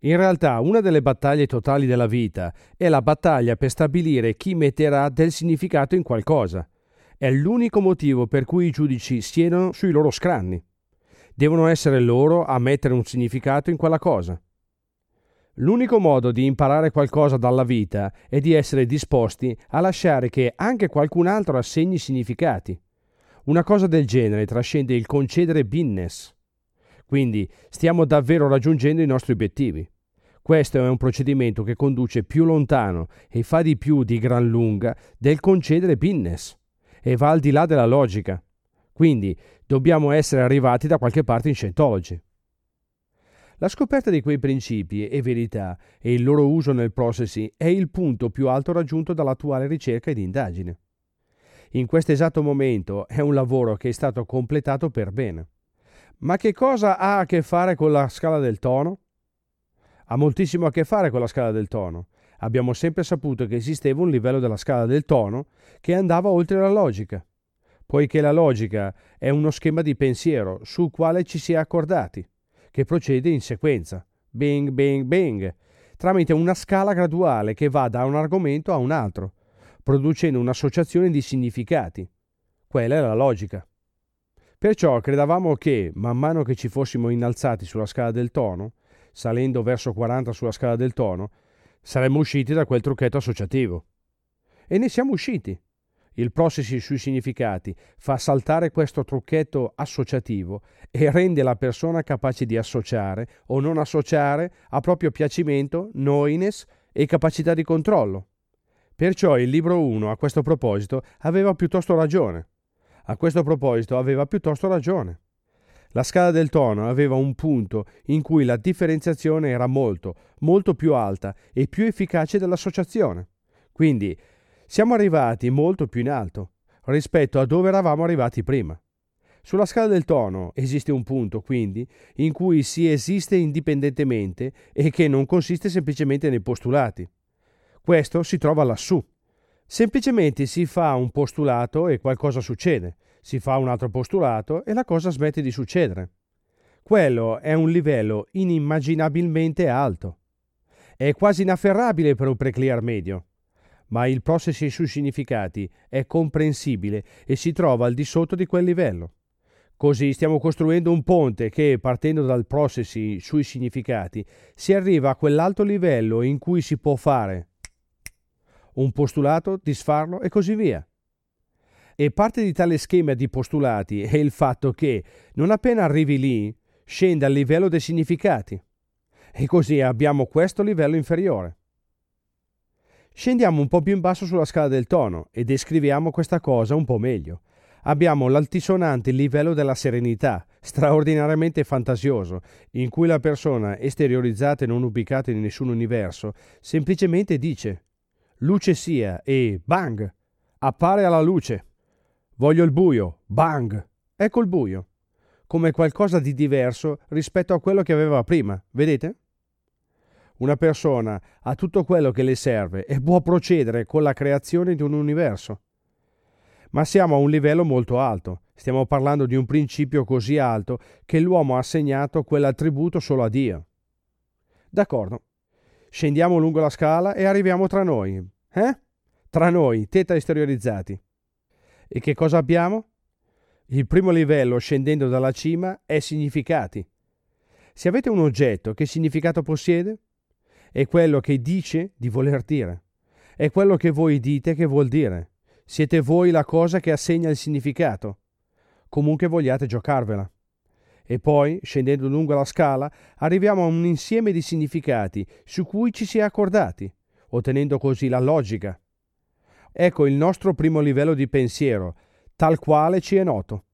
In realtà, una delle battaglie totali della vita è la battaglia per stabilire chi metterà del significato in qualcosa. È l'unico motivo per cui i giudici siedono sui loro scranni. Devono essere loro a mettere un significato in quella cosa. L'unico modo di imparare qualcosa dalla vita è di essere disposti a lasciare che anche qualcun altro assegni significati. Una cosa del genere trascende il concedere business. Quindi stiamo davvero raggiungendo i nostri obiettivi. Questo è un procedimento che conduce più lontano e fa di più di gran lunga del concedere business e va al di là della logica. Quindi dobbiamo essere arrivati da qualche parte in Scientology. La scoperta di quei principi e verità e il loro uso nel processing è il punto più alto raggiunto dall'attuale ricerca ed indagine. In questo esatto momento è un lavoro che è stato completato per bene. Ma che cosa ha a che fare con la scala del tono? Ha moltissimo a che fare con la scala del tono. Abbiamo sempre saputo che esisteva un livello della scala del tono che andava oltre la logica, poiché la logica è uno schema di pensiero sul quale ci si è accordati, che procede in sequenza, bing, bing, bing, tramite una scala graduale che va da un argomento a un altro, producendo un'associazione di significati. Quella è la logica. Perciò credevamo che, man mano che ci fossimo innalzati sulla scala del tono, salendo verso 40 sulla scala del tono, saremmo usciti da quel trucchetto associativo. E ne siamo usciti. Il processing sui significati fa saltare questo trucchetto associativo e rende la persona capace di associare o non associare a proprio piacimento, knowiness e capacità di controllo. Perciò il libro 1 a questo proposito aveva piuttosto ragione. La scala del tono aveva un punto in cui la differenziazione era molto, molto più alta e più efficace dell'associazione. Quindi siamo arrivati molto più in alto rispetto a dove eravamo arrivati prima. Sulla scala del tono esiste un punto, quindi, in cui si esiste indipendentemente e che non consiste semplicemente nei postulati. Questo si trova lassù. Semplicemente si fa un postulato e qualcosa succede. Si fa un altro postulato e la cosa smette di succedere. Quello è un livello inimmaginabilmente alto. È quasi inafferrabile per un preclear medio. Ma il processing sui significati è comprensibile e si trova al di sotto di quel livello. Così stiamo costruendo un ponte che, partendo dal processing sui significati, si arriva a quell'alto livello in cui si può fare un postulato, disfarlo e così via. E parte di tale schema di postulati è il fatto che, non appena arrivi lì, scende al livello dei significati. E così abbiamo questo livello inferiore. Scendiamo un po' più in basso sulla scala del tono e descriviamo questa cosa un po' meglio. Abbiamo l'altisonante livello della serenità, straordinariamente fantasioso, in cui la persona, esteriorizzata e non ubicata in nessun universo, semplicemente dice «luce sia» e «bang», appare alla luce. «Voglio il buio», «bang», ecco il buio, come qualcosa di diverso rispetto a quello che aveva prima, vedete? Una persona ha tutto quello che le serve e può procedere con la creazione di un universo. Ma siamo a un livello molto alto. Stiamo parlando di un principio così alto che l'uomo ha assegnato quell'attributo solo a Dio. D'accordo. Scendiamo lungo la scala e arriviamo tra noi. Tra noi, teta esteriorizzati. E che cosa abbiamo? Il primo livello, scendendo dalla cima, è significati. Se avete un oggetto, che significato possiede? È quello che dice di voler dire. È quello che voi dite che vuol dire. Siete voi la cosa che assegna il significato. Comunque vogliate giocarvela. E poi, scendendo lungo la scala, arriviamo a un insieme di significati su cui ci si è accordati, ottenendo così la logica. Ecco il nostro primo livello di pensiero, tal quale ci è noto.